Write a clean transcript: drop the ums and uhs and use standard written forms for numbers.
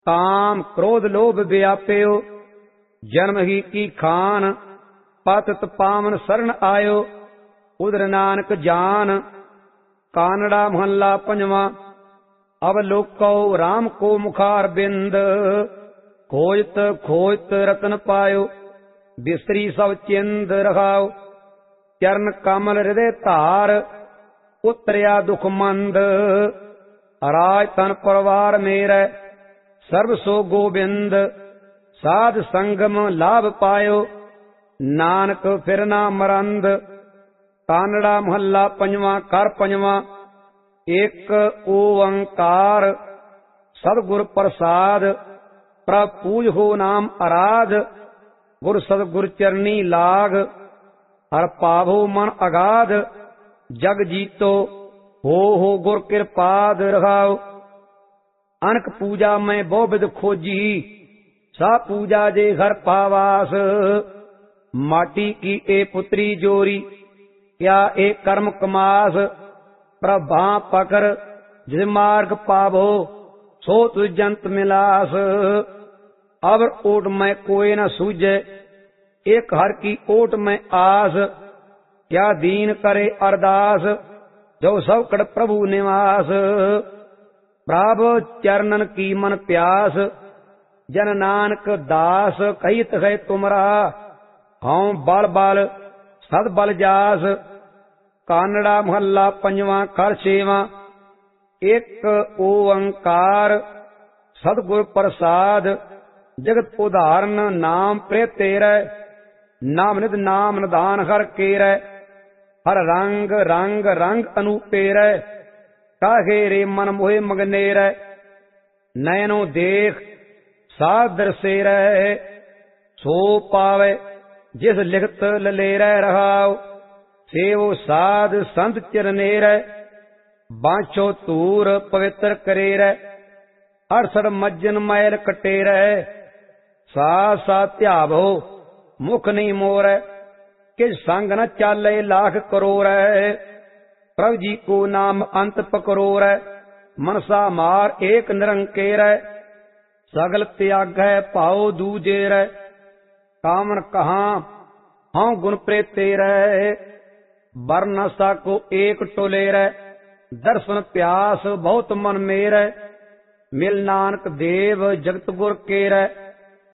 काम क्रोध लोभ व्याप्यो, जन्म ही की खान, पतित पावन शरण आयो, उधर नानक जान। कानड़ा महला पंजवा। अब लोको राम को मुखार बिंद, खोजत खोजत रतन पायो, बिसरी सब चिंद रखाओ। चरण कमल हृदय धार, उतरिया दुख मंद, राज तन परिवार मेरे, सर्व सो गोबिंद। साध संगम लाभ पायो, नानक फिर ना मरंद। कानड़ा महला पंजवा कर पंजवा। एक ओंकार सदगुर प्रसाद, प्रभ पूज हो नाम आराध। गुर सदगुर चरनी लाग, हर पावो मन अगाध। जग जीतो हो गुर कृपाद रखाओ। अनक पूजा मैं बहु विध खोजी, सा पूजा जे घर पावास। माटी की ए पुत्री जोरी, क्या ए कर्म कमास। प्रभा पकर जिस मार्ग पावो, सो तुझ जंत मिलास। अब ओट में कोई न सूझे, एक हर की ओट में आस। क्या दीन करे अरदास, जो सब कड़ प्रभु निवास। प्रभु चरणन की मन प्यास, जन नानक दास। कहित है तुमरा, हूं बल बल सद बल जास। कानड़ा महला पंजवा कर छेवा। एक ओंकार सदगुर प्रसाद, जगत उदाहरण नाम प्रे तेरे। नाम निध नाम निधान हर केरै, हर रंग रंग रंग अनुपेरै। काहे रे मन मोहे मगनेरै, नयनो देख साध दरसेरै। सो पावे जिस लिखत ललेरै रहाओ, सेवो साध संत चिरनेरै। बांछो तूर पवित्र करेरै, हर सड़ मज्जन मैल कटेरै। सा सा ध्यावो मुख नहीं मोरै, किस संग न चाले लाख करोरै। प्रभु जी को नाम अंत पकरोरै, मनसा मार एक निरंकेरै। सगल त्याग है पाओ दूजेरै, कामन कहाँ हाँ गुण प्रेतेरै। बरन को एक टोलेरै, दर्शन प्यास बहुत मन मेरै। मिल नानक देव जगत गुर केरै,